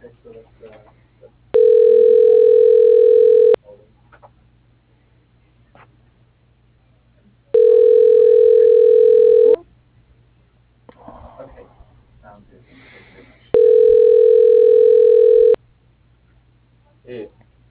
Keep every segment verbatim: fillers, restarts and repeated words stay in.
Hey,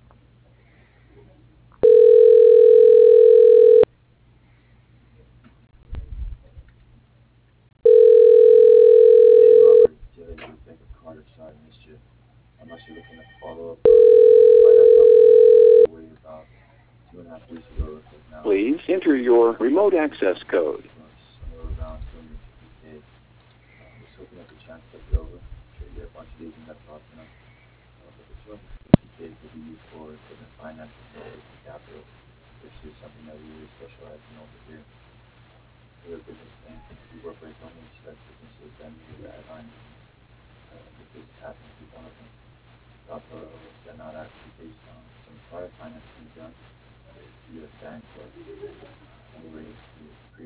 hey Robert, do you have any Bank of card? Sorry, I missed you. I'm actually looking to follow up a finance application we waited about two and a half weeks ago. Looks like now Please enter your remote access code. it's somewhere around two hundred fifty k. Um, just hoping I could chance look it over. I'm sure you get a bunch of these in that process, you know. Uh, but the two hundred fifty k could be used for equipment financing or working capital, which is something that we really specialize in over here. We're a business bank. We work with companies that businesses that need that financing. Uh, this business happens to be one of them. Top uh, that not actually based on some prior financing we've done with U S banks, but uh, we were able to